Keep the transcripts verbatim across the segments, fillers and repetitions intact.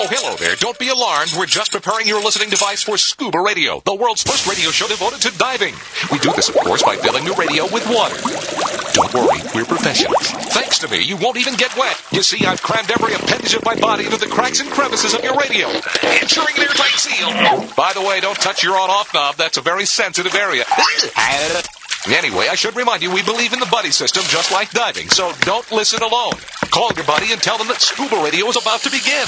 Oh, hello there. Don't be alarmed. We're just preparing your listening device for Scuba Radio, the world's first radio show devoted to diving. We do this, of course, by filling the radio with water. Don't worry, we're professionals. Thanks to me, you won't even get wet. You see, I've crammed every appendage of my body into the cracks and crevices of your radio, ensuring an airtight seal. By the way, don't touch your on-off knob. That's a very sensitive area. Anyway, I should remind you, we believe in the buddy system just like diving, so don't listen alone. Call your buddy and tell them that Scuba Radio is about to begin.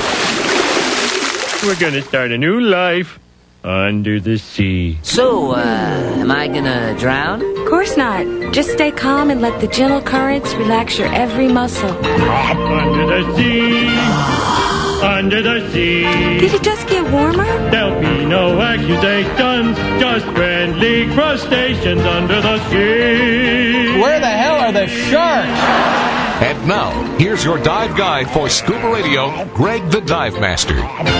We're going to start a new life under the sea. So, uh, am I gonna drown? Of course not. Just stay calm and let the gentle currents relax your every muscle. Under the sea, under the sea. Did it just get warmer? There'll be no accusations, just friendly crustaceans under the sea. Where the hell are the sharks? And now, here's your dive guide for Scuba Radio, Greg the Dive Master.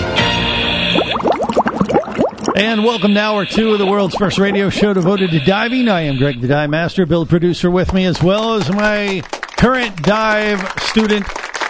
And welcome to hour two of the world's first radio show devoted to diving. I am Greg the Dive Master, Bill, producer, with me, as well as my current dive student,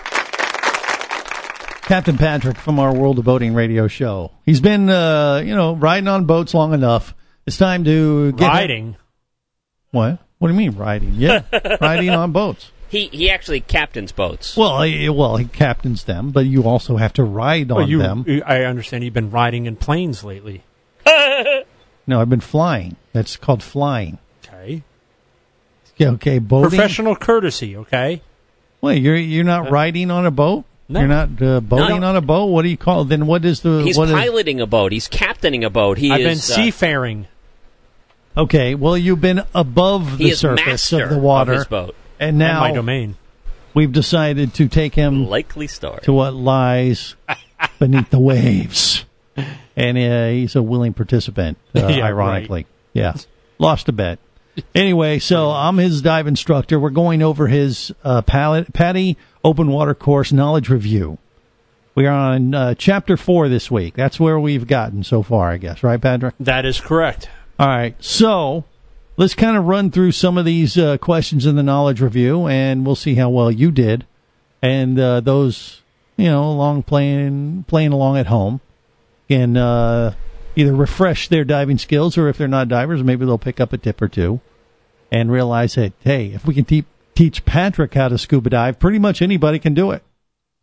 Captain Patrick from our World of Boating radio show. He's been, uh, you know, riding on boats long enough. It's time to get riding. Him. What? What do you mean riding? Yeah, riding on boats. He he actually captains boats. Well, he, well, he captains them, but you also have to ride on well, you, them. I understand you've been riding in planes lately. No, I've been flying. That's called flying. Okay. Okay, boating. Professional courtesy, okay? Wait, you're you're not uh, riding on a boat? No. You're not uh, boating no. on a boat? What do you call it? Then what is the... He's what piloting is, a boat. He's captaining a boat. He I've is, been uh, seafaring. Okay, well, you've been above he the is surface master of the water. Of his boat. And now and my domain. We've decided to take him Likely story. to what lies beneath the waves. And uh, he's a willing participant, uh, yeah, ironically. Right. Yeah, lost a bet. Anyway, so I'm his dive instructor. We're going over his uh, PADI Open Water Course Knowledge Review. We are on uh, Chapter four this week. That's where we've gotten so far, I guess. Right, Patrick? That is correct. All right, so let's kind of run through some of these uh, questions in the Knowledge Review, and we'll see how well you did. And uh, those, you know, along playing, playing along at home can uh, either refresh their diving skills, or if they're not divers, maybe they'll pick up a tip or two and realize that, hey, if we can te- teach Patrick how to scuba dive, pretty much anybody can do it.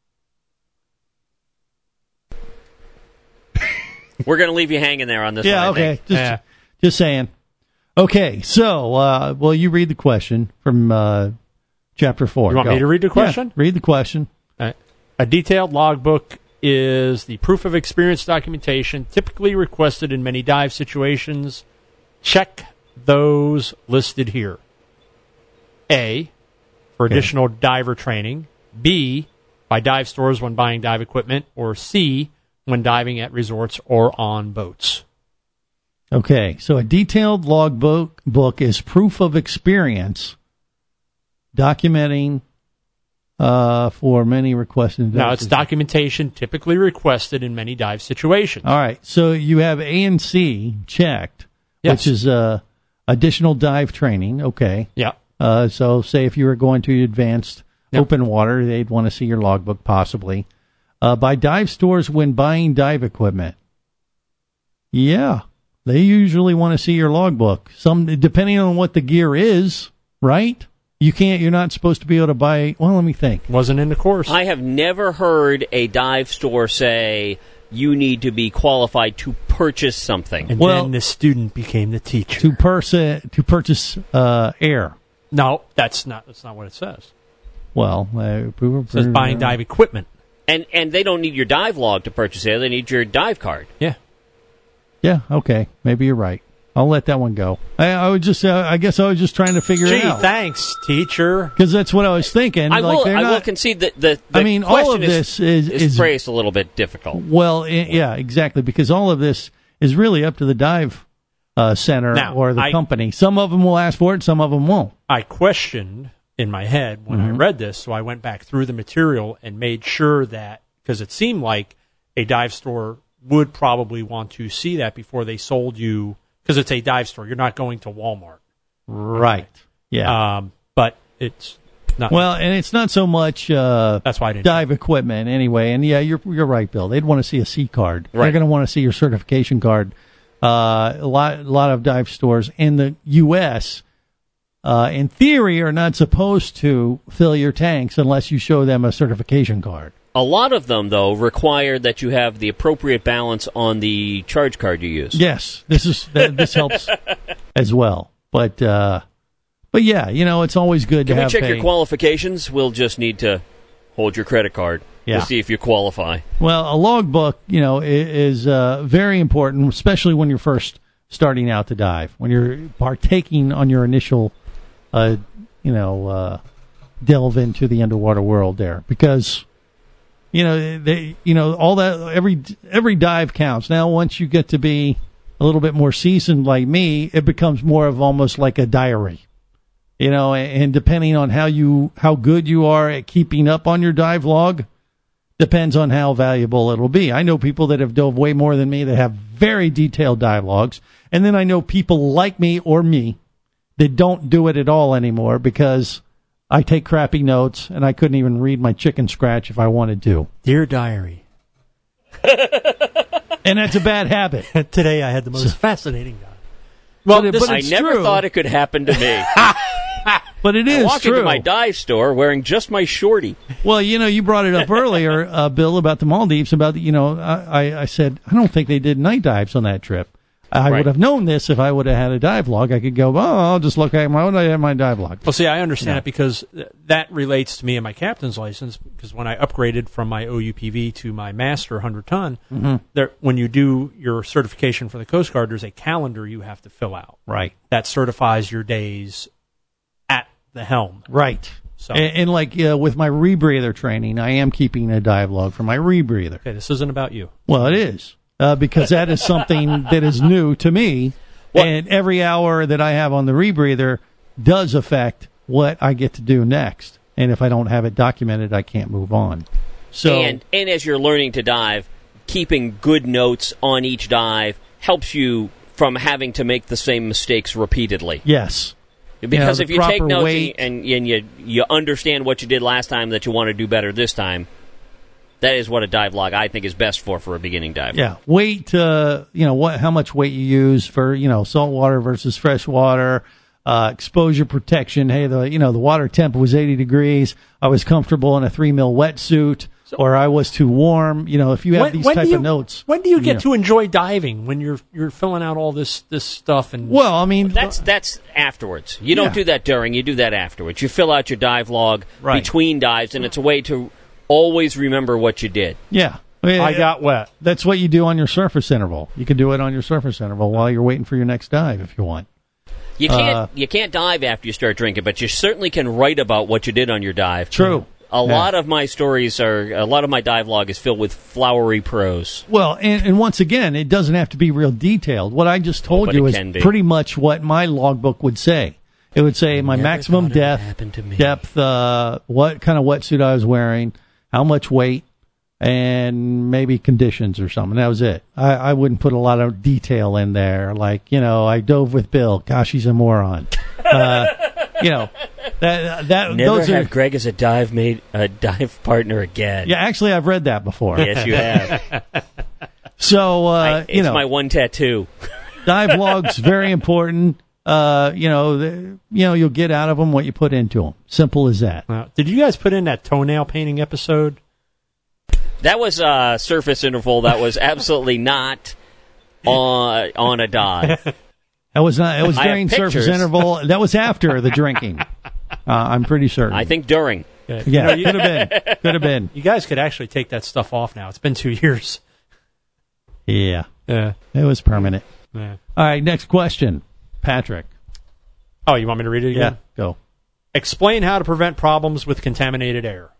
We're going to leave you hanging there on this yeah, one, I okay. think. Just, Yeah. just saying. Okay, so, uh, well, you read the question from uh, Chapter four. You want Go. me to read the question? Yeah, read the question. Uh, a detailed logbook is the proof of experience documentation typically requested in many dive situations. Check those listed here. A, for Okay. additional diver training. B, by dive stores when buying dive equipment. Or C, when diving at resorts or on boats. Okay, so a detailed logbook book is proof of experience documenting uh, for many requested. Now, it's documentation typically requested in many dive situations. All right, so you have A and C checked, Yes. which is uh, additional dive training. Okay. Yeah. Uh, so say if you were going to advanced Yep. open water, they'd want to see your logbook possibly. Uh, by dive stores when buying dive equipment. Yeah, they usually want to see your logbook. Some, depending on what the gear is, right? You can't, you're not supposed to be able to buy, well, let me think. Wasn't in the course. I have never heard a dive store say you need to be qualified to purchase something. And Well- then the student became the teacher. To, pers- to purchase uh, air. No, that's not that's not what it says. Well, uh, It says buying dive equipment. And and they don't need your dive log to purchase it. They need your dive card. Yeah. Yeah, okay. Maybe you're right. I'll let that one go. I, I was just, uh, I guess I was just trying to figure Gee, it out. thanks, teacher. Because that's what I was thinking. I like, will. they're I not, will concede that the. the I mean, all of question this is, is, is phrased a little bit difficult. well, I, yeah, exactly. Because all of this is really up to the dive uh, center Now, or the I- company. Some of them will ask for it, some of them won't. I questioned in my head when Mm-hmm. I read this, so I went back through the material and made sure that, because it seemed like a dive store would probably want to see that before they sold you, because it's a dive store. You're not going to Walmart. Right. Yeah. Um, but it's No. Well, and it's not so much uh, That's why I didn't. dive equipment anyway. And yeah, you're you're right, Bill. They'd want to see a C card. Right. They're going to want to see your certification card. Uh, a lot, a lot of dive stores in the U S, uh, in theory, are not supposed to fill your tanks unless you show them a certification card. A lot of them, though, require that you have the appropriate balance on the charge card you use. Yes, this is th- this helps as well. But uh, but yeah, you know, it's always good Can to we have check pay. your qualifications? We'll just need to hold your credit card. Yeah. We'll see if you qualify. Well, a logbook, you know, i- is uh, very important, especially when you're first starting out to dive, when you're partaking on your initial, uh, you know, uh, delve into the underwater world there, because, you know, they, you know, all that every every dive counts. Now, once you get to be a little bit more seasoned like me, it becomes more of almost like a diary. You know, and depending on how you how good you are at keeping up on your dive log, depends on how valuable it'll be. I know people that have dove way more than me that have very detailed dive logs, and then I know people like me or me that don't do it at all anymore because I take crappy notes and I couldn't even read my chicken scratch if I wanted to. Dear Diary. And that's a bad habit. Today I had the most fascinating dive. Well, Well, but this I it's never true. thought it could happen to me. But it I is walk true. into my dive store wearing just my shorty. Well, you know, you brought it up earlier, uh, Bill, about the Maldives. About the, you know, I, I, I said I don't think they did night dives on that trip. I Right. would have known this if I would have had a dive log. I could go, oh, I'll just look at my own. I have my dive log. Well, see, I understand Yeah. it because th- that relates to me and my captain's license. Because when I upgraded from my O U P V to my master one hundred ton, Mm-hmm. there, when you do your certification for the Coast Guard, there's a calendar you have to fill out Right. that certifies your days at the helm. Right. So, And, and like uh, with my rebreather training, I am keeping a dive log for my rebreather. okay, this isn't about you. Well, it is. Uh, because that is something that is new to me. What? And every hour that I have on the rebreather does affect what I get to do next. And if I don't have it documented, I can't move on. So, And, and as you're learning to dive, keeping good notes on each dive helps you from having to make the same mistakes repeatedly. yes. Because the if you take proper notes weight. and, and you you understand what you did last time that you want to do better this time, that is what a dive log I think is best for for a beginning diver. Yeah, weight. Uh, you know what? How much weight you use for you know salt water versus fresh water. Uh, exposure protection. Hey, the you know the water temp was eighty degrees. I was comfortable in a three mil wetsuit, or I was too warm. You know, if you have these type do you, of notes. When do you get know. to enjoy diving? When you're you're filling out all this this stuff and Well, I mean, That's that's afterwards. You don't Yeah. do that during. You do that afterwards. You fill out your dive log Right. between dives, and it's a way to always remember what you did. yeah. I got wet. That's what you do on your surface interval. You can do it on your surface interval while you're waiting for your next dive if you want. You can't Uh, you can't dive after you start drinking, but you certainly can write about what you did on your dive. True. A Yeah. lot of my stories are a lot of my dive log is filled with flowery prose. Well, and, and once again, it doesn't have to be real detailed. What I just told but you it is can be. pretty much what my logbook would say. It would say my never maximum thought it would depth, happen to me. depth, uh, what kind of wetsuit I was wearing, how much weight, and maybe conditions or something. That was it. I, I wouldn't put a lot of detail in there, like you know, I dove with Bill. Gosh, he's a moron. Uh, you know, that that Never those have are. Greg as a dive mate, a dive partner again. Yeah, actually, I've read that before. Yes, you have. So uh, I, it's you know, my one tattoo. dive logs very important. Uh, you know, the, you know, you'll get out of them what you put into them. Simple as that. Uh, did you guys put in that toenail painting episode? That was a surface interval. That was absolutely not on on a dive. That was not. It was I have during surface pictures. interval. That was after the drinking. Uh, I'm pretty certain. I think during. Yeah, Yeah, could have been. Could have been. You guys could actually take that stuff off now. It's been two years. Yeah, Yeah. it was permanent. yeah. All right, next question, Patrick. Oh, you want me to read it again? Yeah, go. Explain how to prevent problems with contaminated air.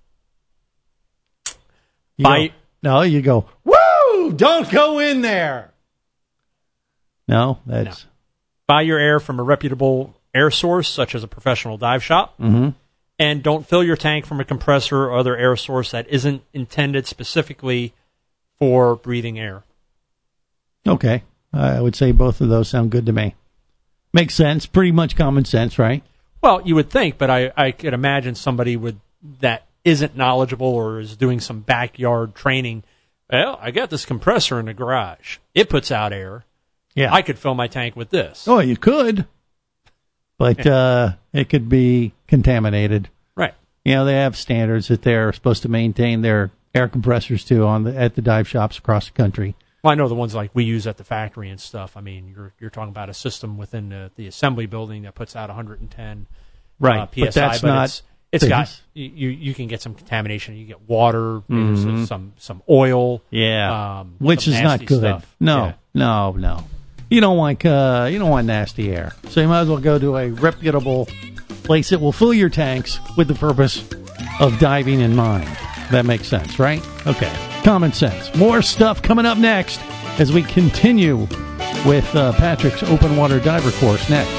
You By- go. No, you go. Woo! Don't go in there. No, that's Buy your air from a reputable air source, such as a professional dive shop. Mhm. And don't fill your tank from a compressor or other air source that isn't intended specifically for breathing air. okay. I would say both of those sound good to me. Makes sense. Pretty much common sense, right? Well, you would think, but I, I could imagine somebody with that isn't knowledgeable or is doing some backyard training. Well, I got this compressor in the garage. It puts out air. Yeah. I could fill my tank with this. Oh, you could. But uh, it could be contaminated. Right. You know, they have standards that they're supposed to maintain their air compressors to on the, at the dive shops across the country. Well, I know the ones like we use at the factory and stuff. I mean, you're you're talking about a system within the, the assembly building that puts out one hundred ten right. uh, P S I. But that's but not it's, it's got you you can get some contamination. You get water, mm-hmm. there's some some oil. Yeah, um, which is not good. Stuff. No, yeah. no, no. You don't want uh, you don't want nasty air. So you might as well go to a reputable place that will fill your tanks with the purpose of diving in mind. That makes sense, right? Okay. Common sense. More stuff coming up next as we continue with uh, Patrick's open water diver course next.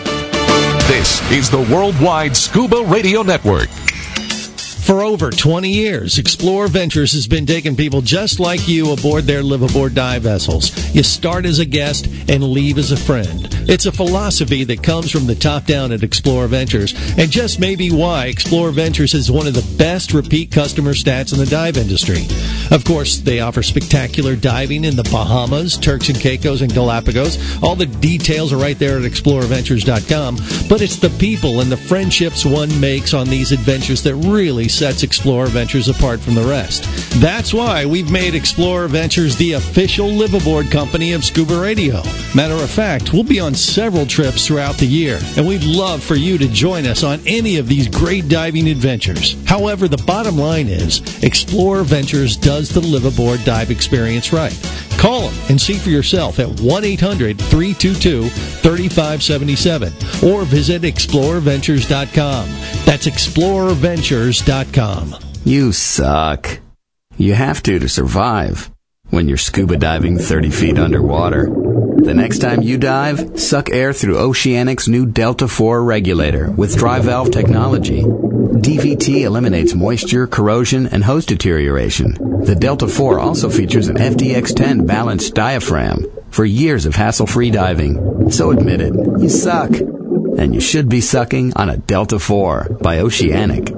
This is the Worldwide Scuba Radio Network. For over twenty years, Explore Ventures has been taking people just like you aboard their live-aboard dive vessels. You start as a guest and leave as a friend. It's a philosophy that comes from the top down at Explore Ventures, and just may be why Explore Ventures is one of the best repeat customer stats in the dive industry. Of course, they offer spectacular diving in the Bahamas, Turks and Caicos, and Galapagos. All the details are right there at explorer ventures dot com, but it's the people and the friendships one makes on these adventures that really sets Explorer Ventures apart from the rest. That's why we've made Explorer Ventures the official live-aboard company of Scuba Radio. Matter of fact, we'll be on several trips throughout the year, and we'd love for you to join us on any of these great diving adventures. However, the bottom line is, Explorer Ventures does the live-aboard dive experience right. Call them and see for yourself at one eight hundred three two two three five seven seven or visit explorer ventures dot com. That's explorer ventures dot com. You suck. You have to to survive when you're scuba diving thirty feet underwater. The next time you dive, suck air through Oceanic's new Delta four regulator with dry valve technology. D V T eliminates moisture, corrosion, and hose deterioration. The Delta four also features an F D X ten balanced diaphragm for years of hassle-free diving. So admit it, you suck. And you should be sucking on a Delta four by Oceanic.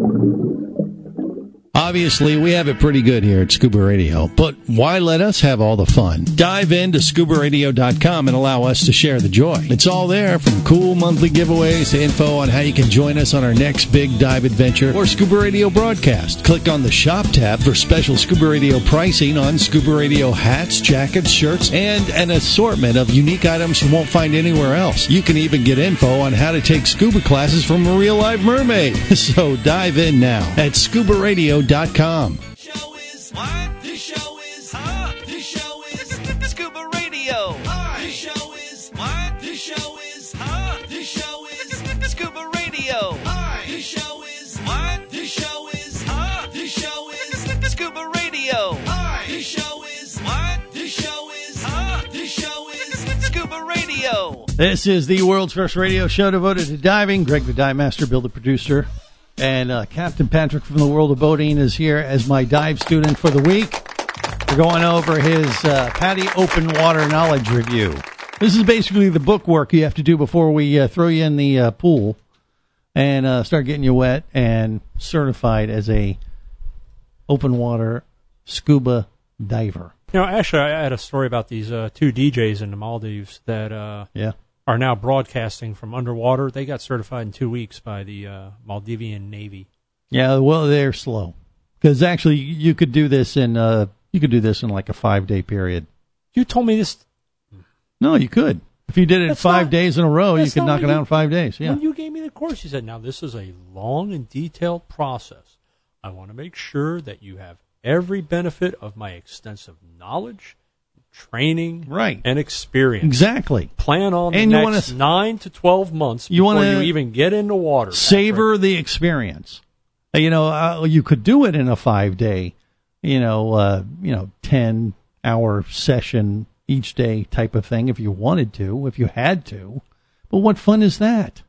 Obviously, we have it pretty good here at Scuba Radio, but why let us have all the fun? Dive into scuba radio dot com and allow us to share the joy. It's all there, from cool monthly giveaways to info on how you can join us on our next big dive adventure or Scuba Radio broadcast. Click on the Shop tab for special Scuba Radio pricing on Scuba Radio hats, jackets, shirts, and an assortment of unique items you won't find anywhere else. You can even get info on how to take scuba classes from a real-life mermaid. So dive in now at scuba radio dot com. Show is what? This show is huh? This show is Scuba Radio. This show is what? This show is huh? This show is Scuba Radio. This show is what? This show is huh? This show is Scuba Radio. This show is what? This show is huh? This show is Scuba Radio. This is the world's first radio show devoted to diving. Greg the Dive Master, Bill the producer. And uh, Captain Patrick from the World of Boating is here as my dive student for the week. We're going over his uh, PADI Open Water Knowledge Review. This is basically the book work you have to do before we uh, throw you in the uh, pool and uh, start getting you wet and certified as a open water scuba diver. You know, actually, I had a story about these uh, two D Js in the Maldives that uh, yeah. are now broadcasting from underwater. They got certified in two weeks by the uh, Maldivian Navy. Yeah, well, they're slow because actually you could do this in uh, you could do this in like a five day period. You told me this. No, you could. If you did it That's five not, days in a row, you could knock it you, out in five days. Yeah. When you gave me the course, you said, "Now this is a long and detailed process. I want to make sure that you have every benefit of my extensive knowledge, training, right. and experience. Exactly. Plan on the and next you wanna, nine to twelve months you before wanna you even get into water. Savor the experience. You know, uh, you could do it in a five-day, you know, uh, you know, ten-hour session each day type of thing if you wanted to, if you had to. But what fun is that?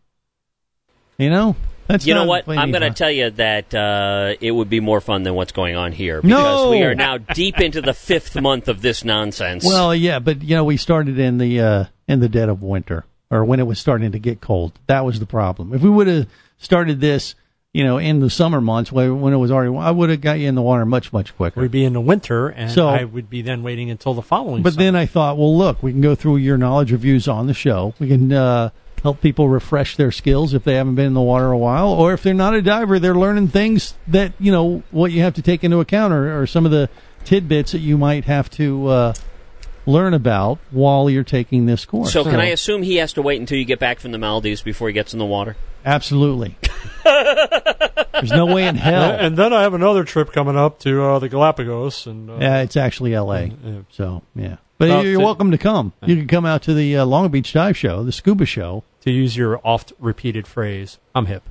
You know? That's you know not what? plenty I'm going to fun. tell you that uh, it would be more fun than what's going on here. No! Because we are now deep into the fifth month of this nonsense. Well, yeah, but, you know, we started in the uh, in the dead of winter. or when it was starting to get cold. That was the problem. If we would have started this, you know, in the summer months when when it was already, I would have got you in the water much, much quicker. We'd be in the winter, and So- I would be then waiting until the following But summer. then I thought, well, look, we can go through your knowledge reviews on the show. We can uh, help people refresh their skills if they haven't been in the water a while, or if they're not a diver, they're learning things that, you know, what you have to take into account, or, or some of the tidbits that you might have to uh, learn about while you're taking this course. So can I assume he has to wait until you get back from the Maldives before he gets in the water? Absolutely. There's no way in hell. And then I have another trip coming up to uh, the Galapagos. and uh, Yeah, it's actually L A. yeah. So, yeah. But Well, you're to- welcome to come. You can come out to the uh, Long Beach Dive Show, the Scuba Show. To use your oft-repeated phrase, I'm hip.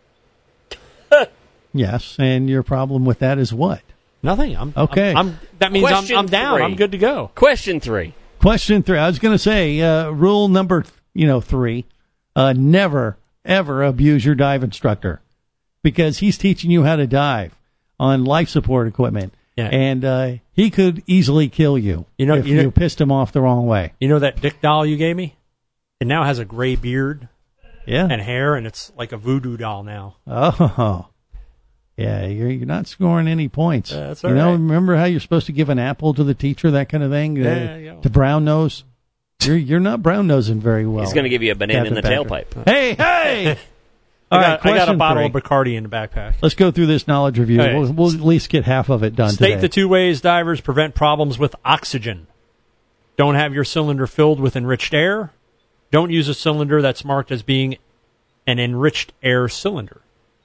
Yes, and your problem with that is what? Nothing. I'm Okay. I'm, I'm, that means I'm, Question I'm down. three. I'm good to go. Question three. Question three. I was going to say, uh, rule number, you know, three, uh, never, ever abuse your dive instructor, because he's teaching you how to dive on life support equipment. Yeah. And uh, he could easily kill you, You know- if you you, know- pissed him off the wrong way. You know that Dick doll you gave me? It now has a gray beard Yeah. and hair, and it's like a voodoo doll now. Oh, yeah. You're, you're not scoring any points. That's you all know, right. remember how you're supposed to give an apple to the teacher, that kind of thing? uh, Yeah, yeah. To brown nose? You're, you're not brown nosing very well. He's going to give you a banana in the Captain Patrick. tailpipe. Hey, hey! I All got, right, I got a question bottle three. of Bacardi in the backpack. Let's go through this knowledge review. Okay. We'll, we'll at least get half of it done State today. the two ways divers prevent problems with oxygen. Don't have your cylinder filled with enriched air. Don't use a cylinder that's marked as being an enriched air cylinder.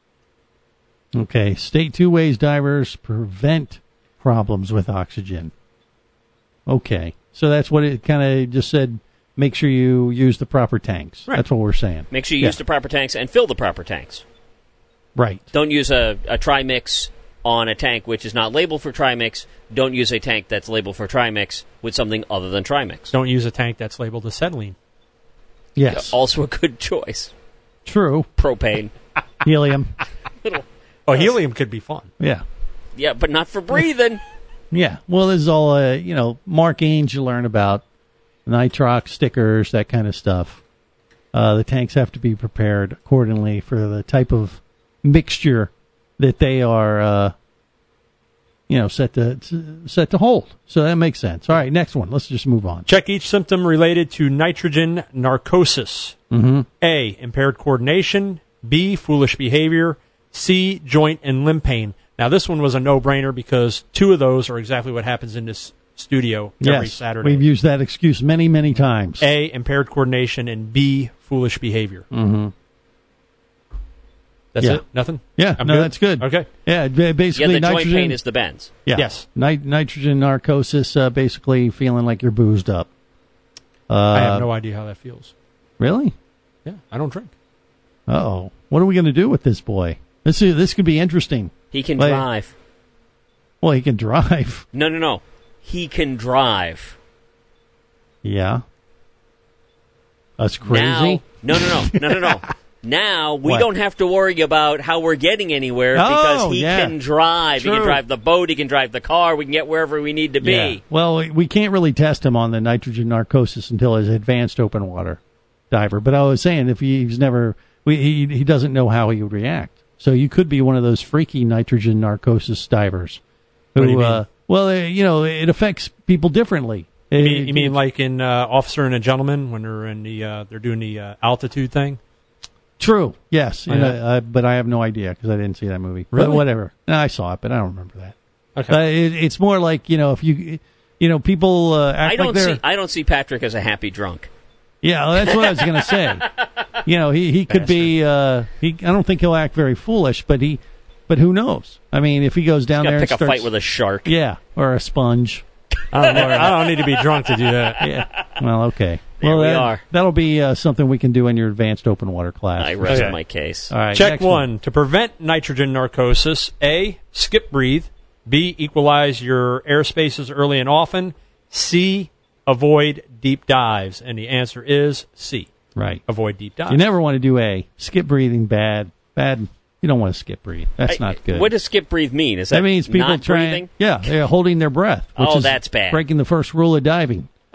Okay, state two ways divers prevent problems with oxygen. Okay, so that's what it kind of just said. Make sure you use the proper tanks. Right. That's what we're saying. Make sure you Yeah. use the proper tanks and fill the proper tanks. Right. Don't use a, a trimix on a tank which is not labeled for trimix. Don't use a tank that's labeled for trimix with something other than trimix. Don't use a tank that's labeled acetylene. Yes. Also a good choice. True. Propane. Helium. Oh, helium could be fun. Yeah. Yeah, but not for breathing. Yeah. Well, this is all, uh, you know, markings you learn about, nitrox stickers, that kind of stuff. Uh, the tanks have to be prepared accordingly for the type of mixture that they are, uh, you know, set to set to hold. So that makes sense. All right, next one. Let's just move on. Check each symptom related to nitrogen narcosis. Mm-hmm. A, impaired coordination. B, foolish behavior. C, joint and limb pain. Now, this one was a no-brainer because two of those are exactly what happens in this studio every Yes, Saturday. we've used that excuse many, many times. A, impaired coordination, and B, foolish behavior. Mm-hmm. That's Yeah. it? Nothing? Yeah, I'm no, good? that's good. Okay. Yeah, ba- Yeah, basically the joint nitrogen. pain is the bends. Yeah. Yes. Ni- nitrogen narcosis, uh, basically feeling like you're boozed up. Uh, I have no idea how that feels. Really? Yeah, I don't drink. Uh-oh. What are we going to do with this boy? This is, this could be interesting. He can Like- drive. Well, he can drive. No, no, no. He can drive. Yeah. That's crazy. Now, no, no, no, no, no, no. Now we What? don't have to worry about how we're getting anywhere Oh, because he yeah. can drive. He True. can drive the boat. He can drive the car. We can get wherever we need to be. Yeah. Well, we- we can't really test him on the nitrogen narcosis until he's advanced open water diver. But I was saying, if he's never, we, he he doesn't know how he would react. So you could be one of those freaky nitrogen narcosis divers. Who, What do you mean? Uh, well, uh, you know, it affects people differently. You It- mean, you mean like in uh, Officer and a Gentleman when they're in the uh, they're doing the uh, altitude thing? True. Yes. Oh, And, yeah. uh, uh, but I have no idea because I didn't see that movie. Really? But whatever. No, I saw it, but I don't remember that. Okay. Uh, it, it's more like, you know, if you, you know, people uh, act I don't like they're. see. I don't see Patrick as a happy drunk. Yeah, well, that's what I was going to say. You know, he, he could be. Uh, he. I don't think he'll act very foolish, but he. But who knows? I mean, if he goes down Got there to and pick a starts, fight with a shark. yeah, or a sponge. I don't, know. I don't need to be drunk to do that. Yeah. Well, okay. There well, we that, are. That'll be uh, something we can do in your advanced open water class. I rest Okay. my case. All right. Check next one. To prevent nitrogen narcosis, A, skip breathe. B, equalize your air spaces early and often. C, avoid deep dives. And the answer is C. Right. Avoid deep dives. You never want to do A. Skip breathing, bad. Bad. You don't want to skip breathe. That's I- not good. What does skip breathe mean? Is that, that means people not trying. breathing? Yeah, they're holding their breath. Which Oh, is that's bad. Breaking the first rule of diving.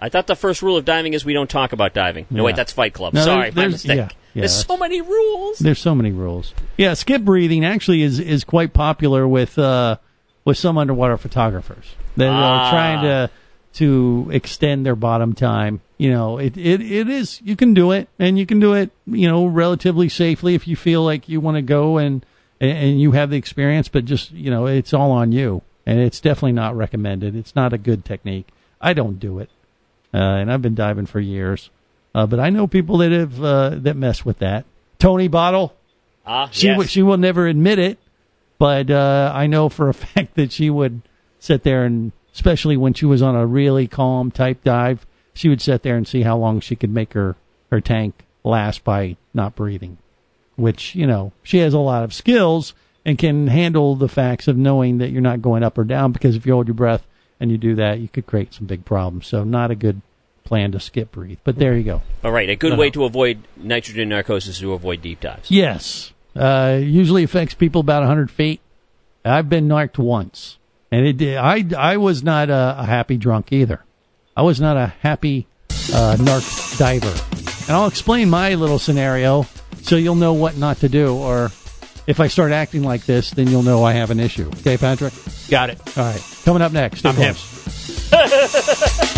I thought the first rule of diving is we don't talk about diving. No, Yeah. wait, that's Fight Club. No, Sorry, there's- my there's- mistake. yeah, yeah, There's so many rules. There's so many rules. Yeah, skip breathing actually is, is quite popular with uh, with some underwater photographers that Ah. are trying to to extend their bottom time. You know, it, it it is you can do it, and you can do it, you know, relatively safely if you feel like you want to go and and you have the experience. But just, you know, it's all on you, and it's definitely not recommended. It's not a good technique. I don't do it, uh, and I've been diving for years. Uh, but I know people that have uh, that mess with that. Tony Bottle, Ah, she yes. w- she will never admit it, but uh, I know for a fact that she would sit there and, especially when she was on a really calm type dive, she would sit there and see how long she could make her, her tank last by not breathing. Which, you know, she has a lot of skills and can handle the facts of knowing that you're not going up or down, because if you hold your breath and you do that, you could create some big problems. So not a good plan to skip breathe. But there you go. All right, a good No. way to avoid nitrogen narcosis is to avoid deep dives. Yes. Uh, usually affects people about one hundred feet. I've been narked once. And it did, I, I was not a, a happy drunk either. I was not a happy uh, narc diver. And I'll explain my little scenario so you'll know what not to do. Or if I start acting like this, then you'll know I have an issue. Okay, Patrick? Got it. All right. Coming up next. Stay I'm him. close.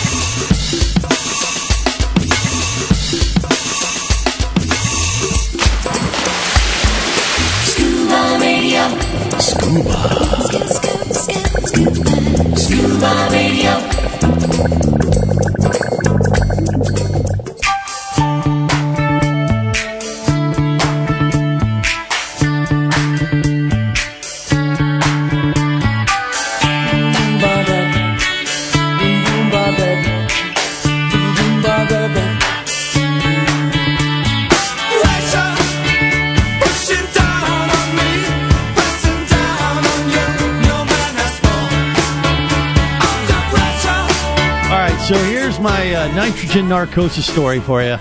Scuba Radio. Scuba. Scuba Radio. So here's my uh, nitrogen narcosis story for you.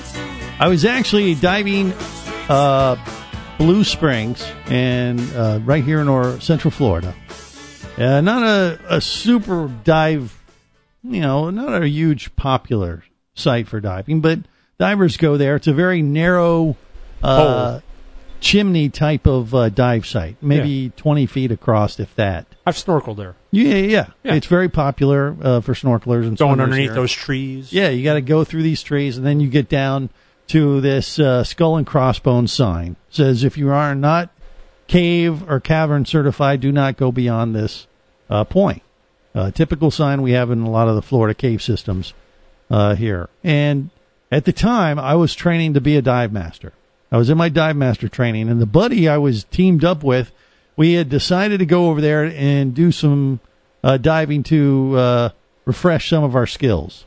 I was actually diving uh, Blue Springs, and uh, right here in or Central Florida. Uh, not a, a super dive, you know, not a huge popular site for diving, but divers go there. It's a very narrow uh, chimney type of uh, dive site, maybe Yeah. twenty feet across, if that. I've snorkeled there. Yeah, yeah, Yeah. It's very popular uh, for snorkelers and Going swimmers underneath here. those trees. Yeah, you got to go through these trees, and then you get down to this uh, skull and crossbones sign. It says if you are not cave or cavern certified, do not go beyond this uh, point. Uh, typical sign we have in a lot of the Florida cave systems uh, here. And at the time, I was training to be a dive master. I was in my dive master training, and the buddy I was teamed up with, we had decided to go over there and do some uh, diving to uh, refresh some of our skills.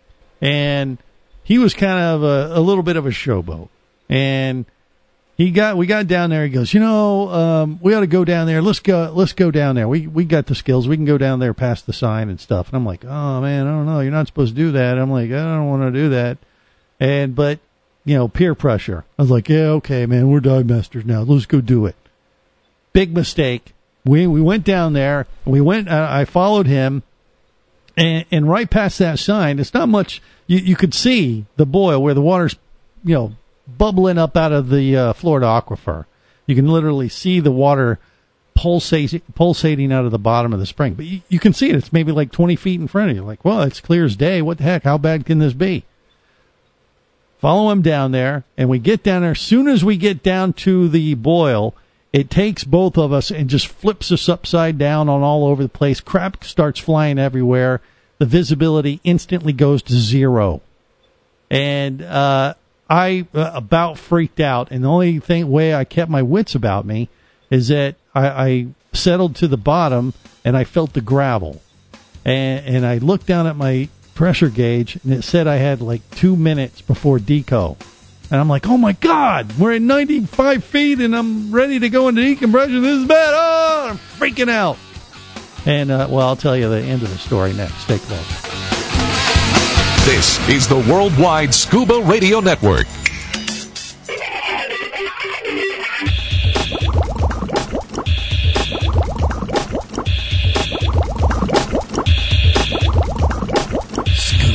And he was kind of a, a little bit of a showboat. And he got we got down there. He goes, you know, um, we ought to go down there. Let's go. Let's go down there. We we got the skills. We can go down there past the sign and stuff. And I'm like, oh man, I don't know. You're not supposed to do that. I'm like, I don't want to do that. And but you know, peer pressure. I was like, yeah, okay, man, we're dive masters now. Let's go do it. Big mistake. We we went down there. We went. Uh, I followed him, and, and right past that sign, it's not much. You you could see the boil where the water's, you know, bubbling up out of the uh, Florida aquifer. You can literally see the water pulsating pulsating out of the bottom of the spring. But you, you can see it. It's maybe like twenty feet in front of you. Like, well, it's clear as day. What the heck? How bad can this be? Follow him down there, and we get down there. As soon as we get down to the boil, it takes both of us and just flips us upside down on all over the place. Crap starts flying everywhere. The visibility instantly goes to zero. And uh, I uh, about freaked out. And the only thing way I kept my wits about me is that I, I settled to the bottom, and I felt the gravel. And, and I looked down at my pressure gauge, and it said I had like two minutes before deco. And I'm like, oh my God, we're at ninety-five feet and I'm ready to go into decompression. This is bad. Oh, I'm freaking out. And, uh, well, I'll tell you the end of the story next. Stay close. This is the Worldwide Scuba Radio Network. Scuba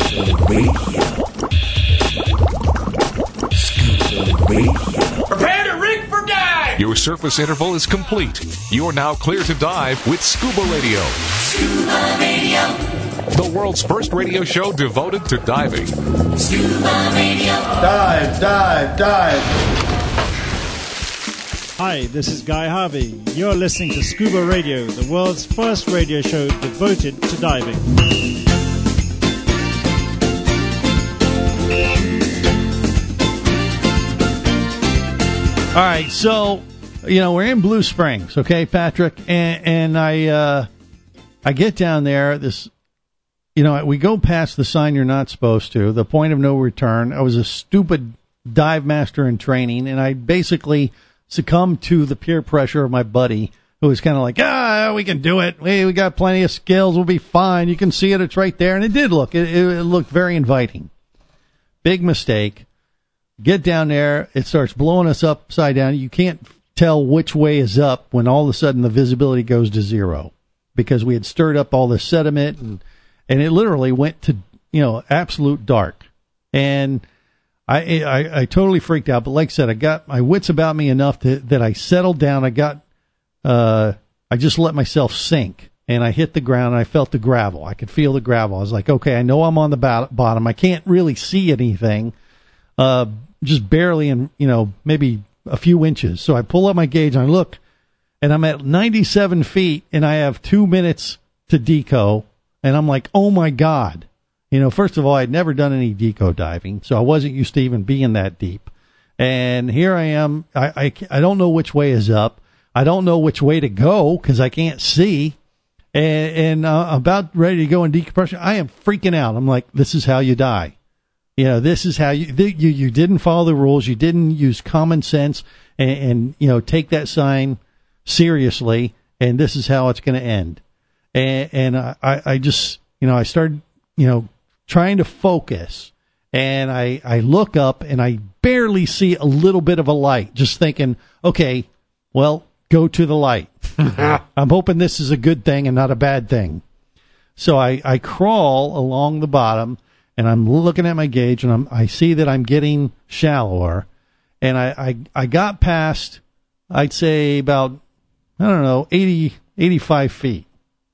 surface interval is complete. You're now clear to dive with Scuba Radio. Scuba Radio. The world's first radio show devoted to diving. Scuba Radio. Dive, dive, dive. Hi, this is Guy Harvey. You're listening to Scuba Radio, the world's first radio show devoted to diving. All right, so, you know, we're in Blue Springs, okay, Patrick? And, and I uh, I get down there, this, you know, we go past the sign you're not supposed to, the point of no return. I was a stupid dive master in training, and I basically succumbed to the peer pressure of my buddy, who was kind of like, ah, we can do it. Hey, we got plenty of skills. We'll be fine. You can see it. It's right there. And it did look. It, it looked very inviting. Big mistake. Get down there, it starts blowing us upside down. You can't tell which way is up when all of a sudden the visibility goes to zero because we had stirred up all this sediment and, and it literally went to, you know, absolute dark. And I, I, I totally freaked out. But like I said, I got my wits about me enough to, that I settled down. I got, uh, I just let myself sink and I hit the ground and I felt the gravel. I could feel the gravel. I was like, okay, I know I'm on the bottom. I can't really see anything. Uh, just barely in, you know, maybe a few inches. So I pull up my gauge and I look, and I'm at ninety-seven feet, and I have two minutes to deco, and I'm like, oh my God. You know, first of all, I'd never done any deco diving, so I wasn't used to even being that deep. And here I am. I, I, I don't know which way is up. I don't know which way to go because I can't see. And, and uh, about ready to go in decompression. I am freaking out. I'm like, this is how you die. You know, this is how you, you, you didn't follow the rules. You didn't use common sense and, and, you know, take that sign seriously. And this is how it's going to end. And, and I, I just, you know, I started, you know, trying to focus, and I, I look up and I barely see a little bit of a light, just thinking, okay, well, go to the light. I'm hoping this is a good thing and not a bad thing. So I, I crawl along the bottom. And I'm looking at my gauge, and I'm, I see that I'm getting shallower. And I, I, I got past, I'd say about, I don't know, eighty, eighty-five feet.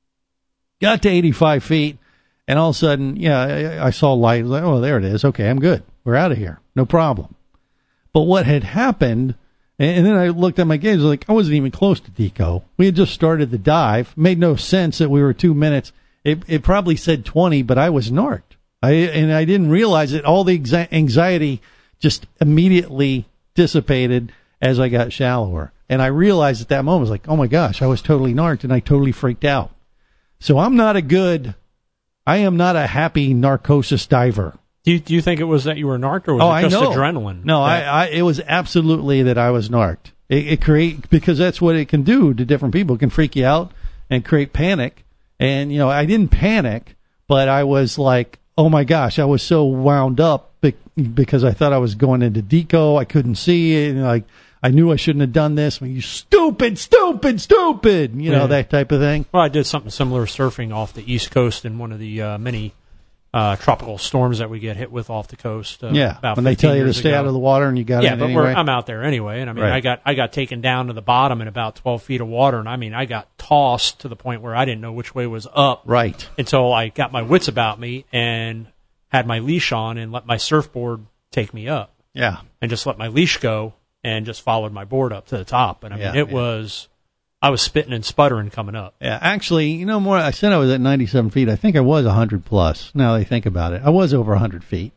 Got to eighty-five feet, and all of a sudden, yeah, I, I saw light. I was like, oh, there it is. Okay, I'm good. We're out of here. No problem. But what had happened, and, and then I looked at my gauge, I was like, I wasn't even close to deco. We had just started the dive. Made no sense that we were two minutes. It, it probably said twenty, but I was narked. I, and I didn't realize it. All the anxiety just immediately dissipated as I got shallower. And I realized at that moment, I was like, oh my gosh, I was totally narked, and I totally freaked out. So I'm not a good, I am not a happy narcosis diver. Do you, do you think it was that you were narked, or was oh, it just I know. adrenaline? No, I, I, it was absolutely that I was narked. It, it create, because that's what it can do to different people. It can freak you out and create panic. And, you know, I didn't panic, but I was like, oh my gosh, I was so wound up because I thought I was going into deco. I couldn't see it. And like, I knew I shouldn't have done this. I mean, you stupid, stupid, stupid, you know, yeah. that type of thing. Well, I did something similar surfing off the East Coast in one of the uh, many uh, tropical storms that we get hit with off the coast. Uh, yeah, about when they tell you to stay ago. out of the water and you got yeah, it but anyway. We're, I'm out there anyway. And I mean, right. I got I got taken down to the bottom in about twelve feet of water. And I mean, I got tossed to the point where I didn't know which way was up. Right. Until I got my wits about me and had my leash on and let my surfboard take me up. Yeah. And just let my leash go and just followed my board up to the top. And I mean, yeah, it yeah. was, I was spitting and sputtering coming up. Yeah, actually, you know, more, I said I was at ninety-seven feet. I think I was one hundred plus, now that I think about it. I was over one hundred feet.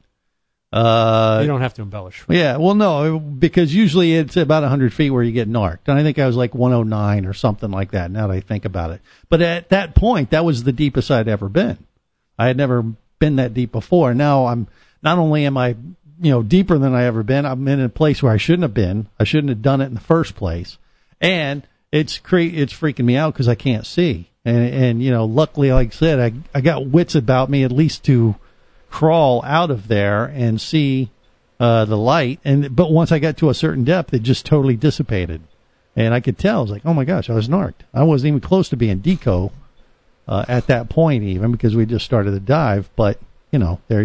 Uh, you don't have to embellish. Yeah, well, no, because usually it's about one hundred feet where you get narked. And I think I was like one oh nine or something like that, now that I think about it. But at that point, that was the deepest I'd ever been. I had never been that deep before. Now I'm, not only am I, you know, deeper than I ever been, I'm in a place where I shouldn't have been. I shouldn't have done it in the first place. And it's cre- it's freaking me out because I can't see. And, and, you know, luckily, like I said, I, I got wits about me at least to crawl out of there and see uh, the light. And but once I got to a certain depth, it just totally dissipated. And I could tell. I was like, oh, my gosh, I was narked. I wasn't even close to being deco uh, at that point even because we just started the dive. But, you know, there you go.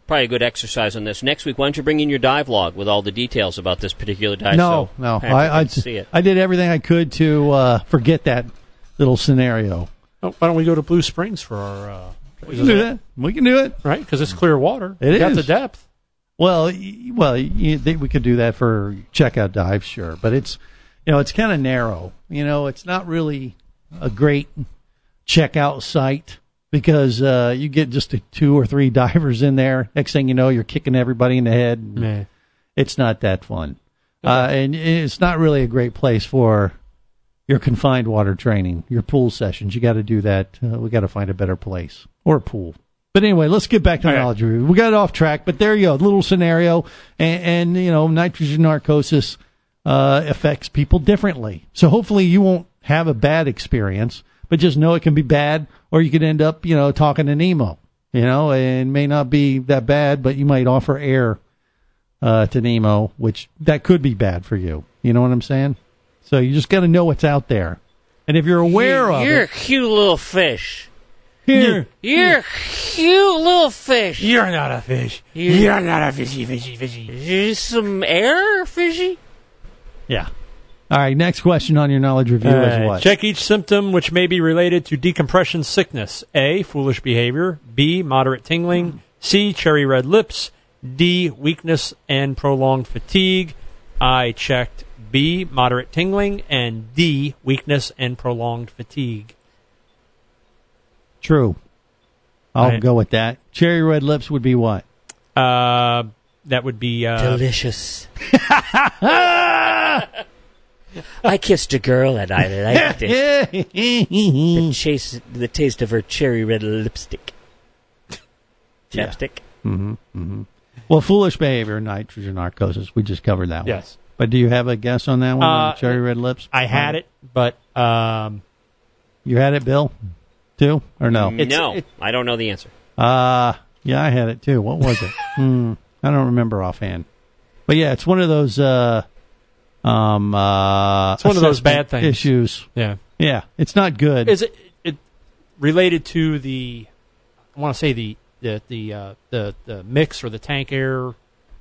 probably a good exercise on this. Next week, why don't you bring in your dive log with all the details about this particular dive? No, so no. Patrick I, I, can see it. I did everything I could to uh, forget that little scenario. Oh, why don't we go to Blue Springs for our... Uh, we can do that. We can do it. Right, because it's clear water. It we got is. the depth. Well, y- well, you, they, we could do that for checkout dives, sure. But it's, you know, it's kind of narrow. You know, it's not really a great checkout site because uh, you get just a two or three divers in there. Next thing you know, you're kicking everybody in the head. Yeah. It's not that fun. Uh, and it's not really a great place for your confined water training, your pool sessions. You got to do that. Uh, we got to find a better place or a pool. But anyway, let's get back to Okay. knowledge review. We got it off track, but there you go. Little scenario. And, and you know, nitrogen narcosis uh, affects people differently. So hopefully you won't have a bad experience, but just know it can be bad, or you could end up, you know, talking to Nemo, you know, and may not be that bad, but you might offer air uh, to Nemo, which that could be bad for you. You know what I'm saying? So you just got to know what's out there. And if you're aware you're, of you're it. a cute little fish. Here, You're a cute little fish. You're not a fish. You're, You're not a fishy, fishy, fishy. Is some air, fishy? Yeah. All right, next question on your knowledge review Uh, is what? Check each symptom which may be related to decompression sickness. A, foolish behavior. B, moderate tingling. C, cherry red lips. D, weakness and prolonged fatigue. I checked B, moderate tingling, and D, weakness and prolonged fatigue. True. I'll Right. go with that. Cherry red lips would be what? Uh, that would be... Uh, Delicious. I kissed a girl that night and I liked it. the, chase, the taste of her cherry red lipstick. Chapstick. Mm-hmm, mm-hmm. Well, foolish behavior, nitrogen narcosis. We just covered that one. Yes. But do you have a guess on that one? Uh, cherry red lips? I had it, but... Um, You had it, Bill? Too? Or no? Mm, no, it, I don't know the answer. Uh, yeah, I had it too. What was it? hmm, I don't remember offhand. But yeah, it's one of those... Uh, um, uh, It's one of those assessment bad things. Issues. yeah. Yeah, it's not good. Is it, it related to the... I want to say the the the, uh, the the mix or the tank air...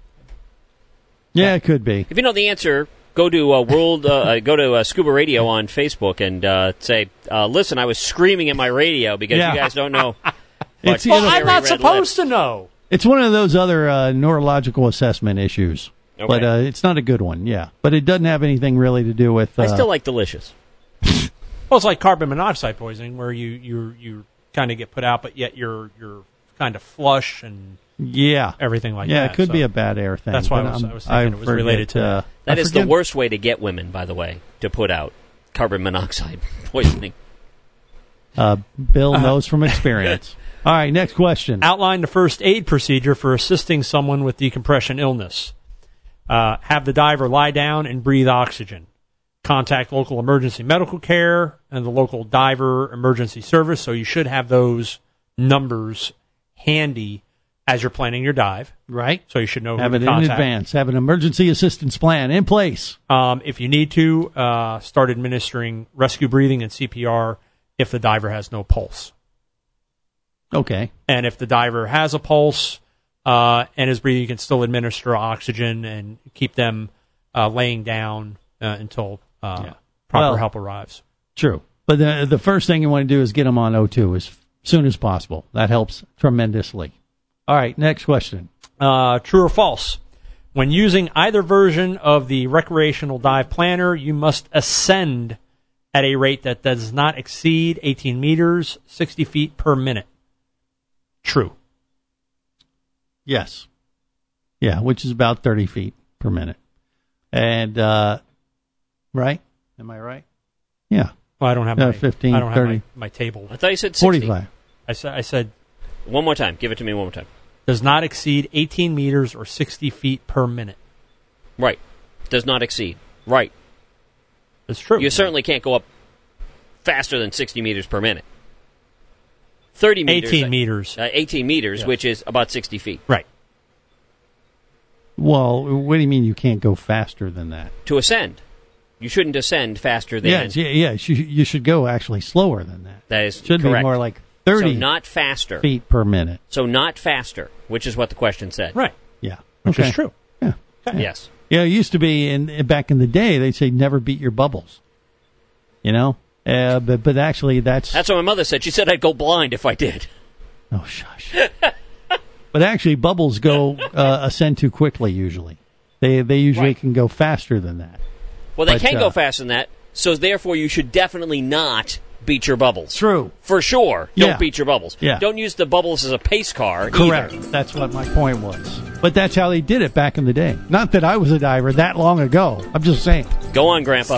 Yeah, it could be. If you know the answer, go to uh, World, uh, go to uh, Scuba Radio on Facebook and uh, say, uh, "Listen, I was screaming at my radio because Yeah. you guys don't know." It's, Well, you know, I'm not red supposed lips. to know. it's one of those other uh, neurological assessment issues. Okay. But uh, it's not a good one, yeah. But it doesn't have anything really to do with... Uh, I still like delicious. Well, it's like carbon monoxide poisoning, where you you you kind of get put out, but yet you're you're kind of flush and yeah. everything like yeah, that. it could so be a bad air thing. That's why but I was, I'm- I was thinking it was forget, related to uh, That I is the forget- worst way to get women, by the way, to put out carbon monoxide poisoning. Uh, Bill knows from experience. All right, next question. Outline the first aid procedure for assisting someone with decompression illness. Uh, have the diver lie down and breathe oxygen. Contact local emergency medical care and the local diver emergency service. So you should have those numbers handy as you're planning your dive. Right. So you should know Have who it to in contact. advance. Have an emergency assistance plan in place. Um, if you need to, uh, start administering rescue breathing and C P R if the diver has no pulse. Okay. And if the diver has a pulse uh, and is breathing, you can still administer oxygen and keep them uh, laying down uh, until uh, Yeah. proper Well- help arrives. True. But the, the first thing you want to do is get them on O two as soon as possible. That helps tremendously. All right, next question. Uh, true or false? When using either version of the recreational dive planner, you must ascend at a rate that does not exceed eighteen meters, sixty feet per minute. True. Yes. Yeah, which is about thirty feet per minute. And, uh, right? Am I right? Yeah. Well, I don't have Uh, my fifteen, I don't thirty. have my, my table. I thought you said sixty. forty-five. I said I said One more time. Give it to me one more time. does not exceed eighteen meters or sixty feet per minute. Right. Does not exceed. Right. That's true. You certainly can't go up faster than sixty meters per minute. thirty meters. eighteen uh, meters. Uh, eighteen meters, Yes. which is about sixty feet. Right. Well, what do you mean you can't go faster than that? To ascend. You shouldn't ascend faster than... Yeah, yeah, yeah. You, you should go actually slower than that. That is Should correct. be more like thirty So not faster. feet per minute. So not faster, which is what the question said. Right. Yeah. Which Okay. is true. Yeah. Yes. Yeah, it used to be in back in the day. They'd say never beat your bubbles. You know, uh, but but actually that's That's what my mother said. She said I'd go blind if I did. oh shush. But actually, bubbles go uh, ascend too quickly. Usually, they they usually Right. can go faster than that. Well, they But, can uh, go faster than that, so therefore you should definitely not beat your bubbles. True. For sure, don't Yeah. beat your bubbles. Yeah. Don't use the bubbles as a pace car Correct. either. That's what my point was. But that's how they did it back in the day. Not that I was a diver that long ago. I'm just saying. Go on, Grandpa.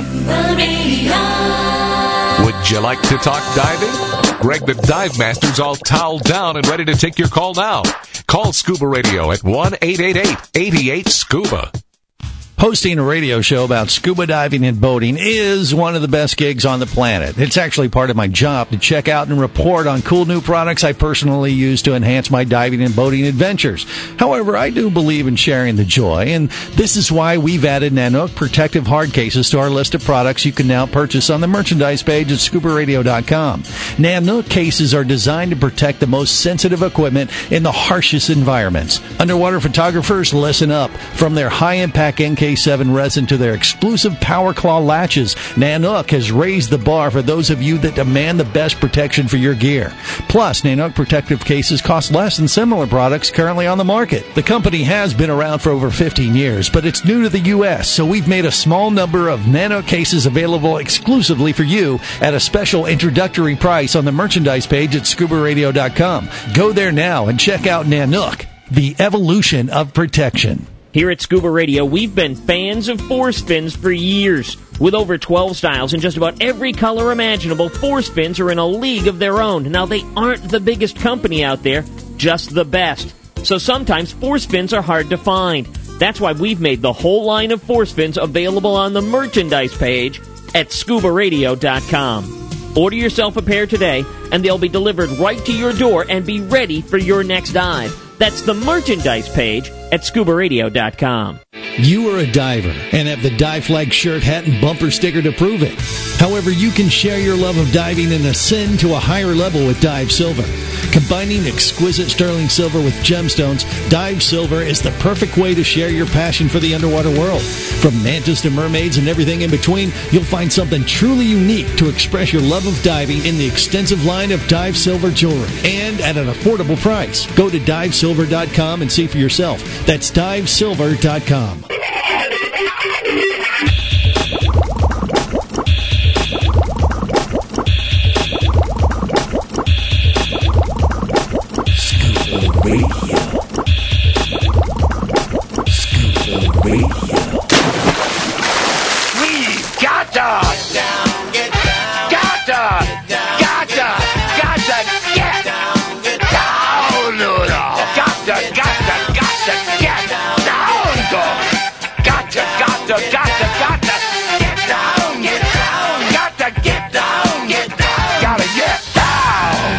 Would you like to talk diving? Greg the Dive Master's all toweled down and ready to take your call now. Call Scuba Radio at one eight eight eight, eight eight, SCUBA. Hosting a radio show about scuba diving and boating is one of the best gigs on the planet. It's actually part of my job to check out and report on cool new products I personally use to enhance my diving and boating adventures. However, I do believe in sharing the joy, and this is why we've added Nanook protective hard cases to our list of products you can now purchase on the merchandise page at scuba radio dot com. Nanook cases are designed to protect the most sensitive equipment in the harshest environments. Underwater photographers, listen up. From their high-impact N K seven resin to their exclusive Power Claw latches, Nanook has raised the bar for those of you that demand the best protection for your gear. Plus, Nanook protective cases cost less than similar products currently on the market. The company has been around for over fifteen years, but it's new to the U S, so we've made a small number of Nanook cases available exclusively for you at a special introductory price on the merchandise page at scuba radio dot com. Go there now and check out Nanook, the evolution of protection. Here at Scuba Radio, we've been fans of force fins for years. With over twelve styles and just about every color imaginable, force fins are in a league of their own. Now, they aren't the biggest company out there, just the best. So sometimes force fins are hard to find. That's why we've made the whole line of force fins available on the merchandise page at scuba radio dot com. Order yourself a pair today, and they'll be delivered right to your door and be ready for your next dive. That's the merchandise page at scuba radio dot com. You are a diver and have the Dive Flag shirt, hat, and bumper sticker to prove it. However, you can share your love of diving and ascend to a higher level with Dive Silver. Combining exquisite sterling silver with gemstones, Dive Silver is the perfect way to share your passion for the underwater world. From mantis to mermaids and everything in between, you'll find something truly unique to express your love of diving in the extensive line of Dive Silver jewelry, and at an affordable price. Go to dive silver dot com and see for yourself. That's dive silver dot com. Scuba Radio. Scuba Radio. We've got to get down, get down, got to, got to, got to get down, get down, no, no. got to, got to, got to get down, dog. Got to, got to, got to, got to get down, get down, got to get down, get down, gotta get down.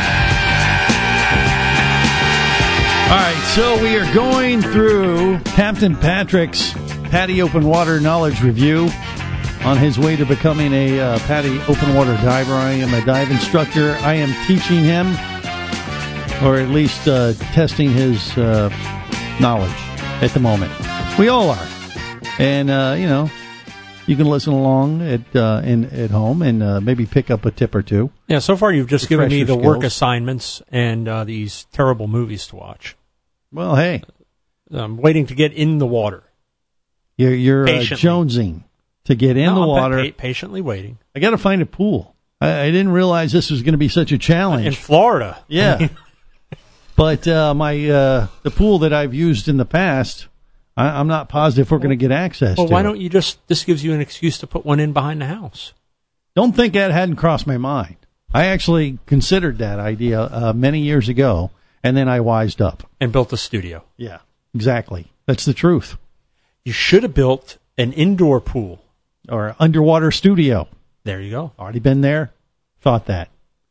All right, so we are going through Captain Patrick's PADI Open Water Knowledge Review on his way to becoming a uh, PADI Open Water diver. I am a dive instructor. I am teaching him, or at least uh, testing his uh, knowledge at the moment. We all are. And, uh, you know, you can listen along at uh, in, at home and uh, maybe pick up a tip or two. Yeah, so far you've just given Refresh me your the work skills. assignments and uh, these terrible movies to watch. Well, hey. I'm waiting to get in the water. You're, you're uh, Patiently. jonesing to get in No, the I'm pa- water. pa- patiently waiting. I got to find a pool. I, I didn't realize this was going to be such a challenge. In Florida. Yeah. But uh, my uh, the pool that I've used in the past, I, I'm not positive we're going to get access Well, to. why it. don't you just, this gives you an excuse to put one in behind the house. Don't think that hadn't crossed my mind. I actually considered that idea uh, many years ago, and then I wised up. And built a studio. Yeah, exactly. That's the truth. You should have built an indoor pool. Or underwater studio. There you go. Already been there. Thought that.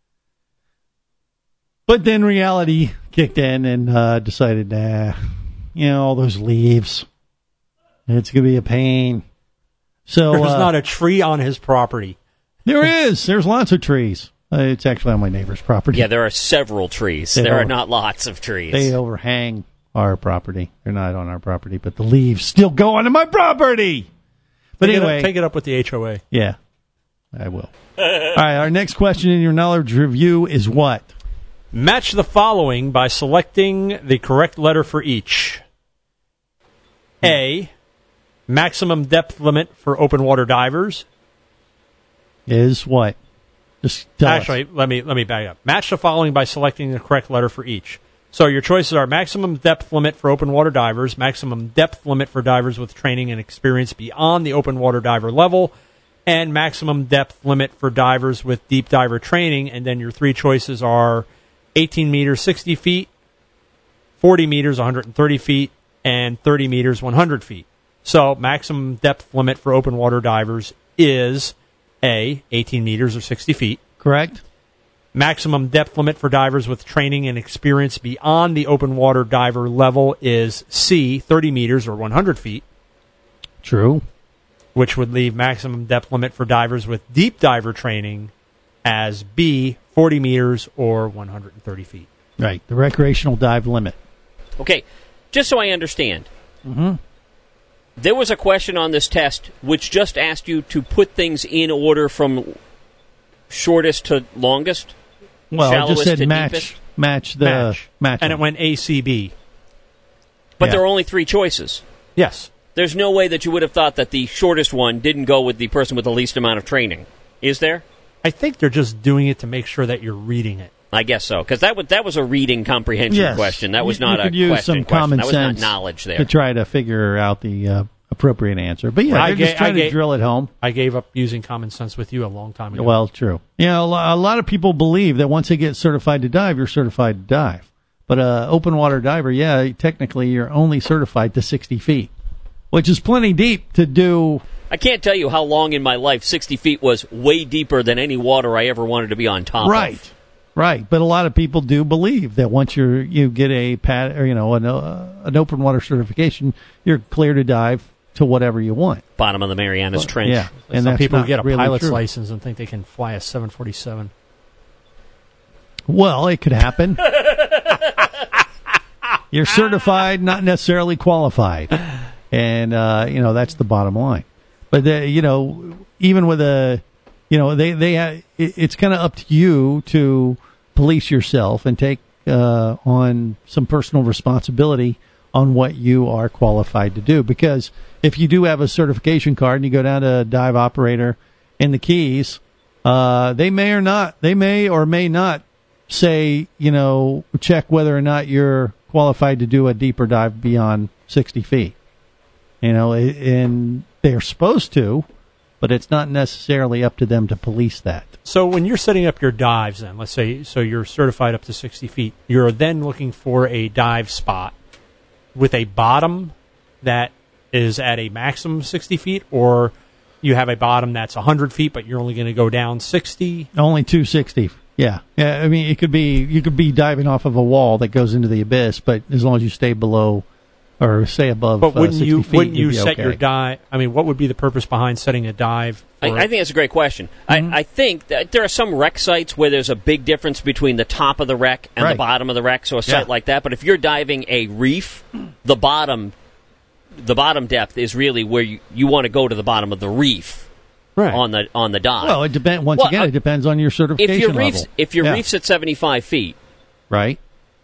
But then reality kicked in and uh, decided, nah, you know, all those leaves. It's going to be a pain. So There's uh, not a tree on his property. There is. There's lots of trees. Uh, it's actually on my neighbor's property. Yeah, there are several trees. They there over- are not lots of trees. They overhang our property. They're not on our property, but the leaves still go onto my property. But take anyway. It up, take it up with the H O A. Yeah, I will. All right, our next question in your knowledge review is what? Match the following by selecting the correct letter for each. A, maximum depth limit for open water divers. Is what? Just tell Actually, us. let me let me back up. Match the following by selecting the correct letter for each. So your choices are maximum depth limit for open water divers, maximum depth limit for divers with training and experience beyond the open water diver level, and maximum depth limit for divers with deep diver training. And then your three choices are eighteen meters, sixty feet, forty meters, one hundred thirty feet, and thirty meters, one hundred feet. So maximum depth limit for open water divers is A, eighteen meters or sixty feet. Correct. Maximum depth limit for divers with training and experience beyond the open water diver level is C, thirty meters or one hundred feet. True. Which would leave maximum depth limit for divers with deep diver training as B, forty meters or one hundred thirty feet. Right, the recreational dive limit. Okay, just so I understand. Mm-hmm. There was a question on this test which just asked you to put things in order from shortest to longest? Well, it shallowest just said to match, deepest? match the Match. match, And it went A, C, B. But Yeah. there are only three choices. Yes. There's no way that you would have thought that the shortest one didn't go with the person with the least amount of training. Is there? I think they're just doing it to make sure that you're reading it. I guess so, because that, that was a reading comprehension Yes. question. That was You- not you a could use question. some question. common that was sense not knowledge there. to try to figure out the uh, appropriate answer. But yeah, I they're ga- just trying I to ga- drill it home. I gave up using common sense with you a long time ago. Well, true. You know, a lo- a lot of people believe that once they get certified to dive, you're certified to dive. But a open water diver, yeah, technically you're only certified to sixty feet, which is plenty deep to do. I can't tell you how long in my life sixty feet was way deeper than any water I ever wanted to be on top Right. of. Right, but a lot of people do believe that once you you get a pad or you know an, uh, an open water certification, you're clear to dive to whatever you want. Bottom of the Marianas Trench. Yeah, and Some that's people not get a really pilot's true. license and think they can fly a seven forty-seven. Well, it could happen. You're certified, not necessarily qualified, and uh, you know that's the bottom line. But the, you know, even with a, you know, they they ha- it, it's kind of up to you to police yourself and take uh, on some personal responsibility on what you are qualified to do. Because if you do have a certification card and you go down to a dive operator in the Keys, uh, they may or not, they may or may not say, you know, check whether or not you're qualified to do a deeper dive beyond sixty feet. You know, and they're supposed to, but it's not necessarily up to them to police that. So when you're setting up your dives then, let's say, so you're certified up to sixty feet, you're then looking for a dive spot with a bottom that is at a maximum sixty feet, or you have a bottom that's one hundred feet, but you're only going to go down sixty? Only two sixty. Yeah. Yeah. I mean, it could be, you could be diving off of a wall that goes into the abyss, but as long as you stay below or stay above But uh, wouldn't sixty you feet, wouldn't you you'd be set okay. your dive? I mean, what would be the purpose behind setting a dive? I, for- I think that's a great question. I, I think that there are some wreck sites where there's a big difference between the top of the wreck and Right. the bottom of the wreck. So a site Yeah. like that. But if you're diving a reef, the bottom, the bottom depth is really where you, you want to go to the bottom of the reef right. on the on the dive. Well, it depends. Once Well, again, uh, it depends on your certification if your reef's level. if your Yeah. reef's at seventy-five feet, right,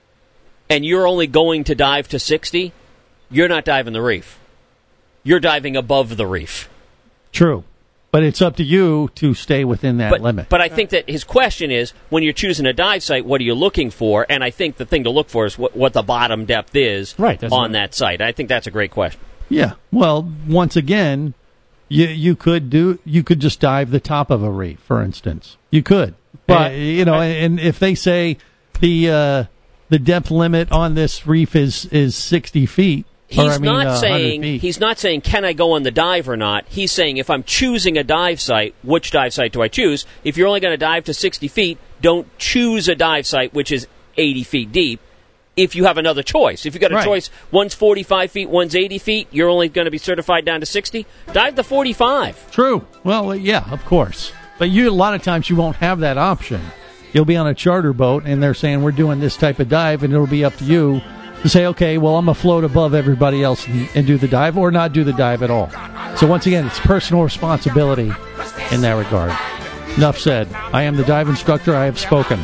and you're only going to dive to sixty, you're not diving the reef. You're diving above the reef. True. But it's up to you to stay within that but, limit. But I think that his question is, when you're choosing a dive site, what are you looking for? And I think the thing to look for is what, what the bottom depth is Right, that's on right. that site. I think that's a great question. Yeah. Well, once again, you you could do you could just dive the top of a reef, for instance. You could, But- Uh, you know, and if they say the uh, the depth limit on this reef is is sixty feet, He's or, I mean, not uh, one hundred saying feet. he's not saying can I go on the dive or not. He's saying if I'm choosing a dive site, which dive site do I choose? If you're only going to dive to sixty feet, don't choose a dive site which is eighty feet deep. If you have another choice, if you've got a Right. choice, one's forty-five feet, one's eighty feet, you're only going to be certified down to sixty. Dive to forty-five. True. Well, uh, yeah, of course. But you, a lot of times, you won't have that option. You'll be on a charter boat, and they're saying, we're doing this type of dive, and it'll be up to you to say, okay, well, I'm going to float above everybody else and, and do the dive, or not do the dive at all. So once again, it's personal responsibility in that regard. Enough said. I am the dive instructor. I have spoken.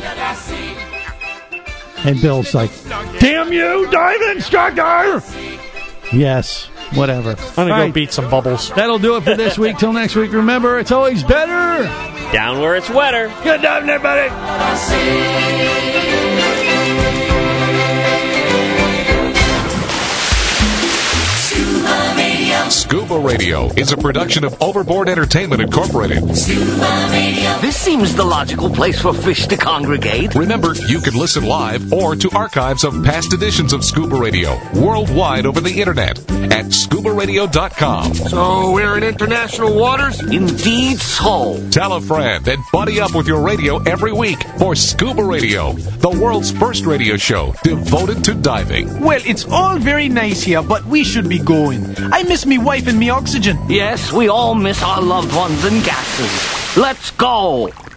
And Bill's like, damn you, dive instructor! Yes, whatever. I'm going to go right. beat some bubbles. That'll do it for this week. Till next week, remember, it's always better down where it's wetter. Good night, everybody. Scuba Radio is a production of Overboard Entertainment Incorporated. Scuba Radio. This seems the logical place for fish to congregate. Remember, you can listen live or to archives of past editions of Scuba Radio worldwide over the internet at scuba radio dot com. So we're in international waters? Indeed so. Tell a friend and buddy up with your radio every week for Scuba Radio, the world's first radio show devoted to diving. Well, it's all very nice here, but we should be going. I miss me wife and me oxygen. Yes, we all miss our loved ones and gases. Let's go.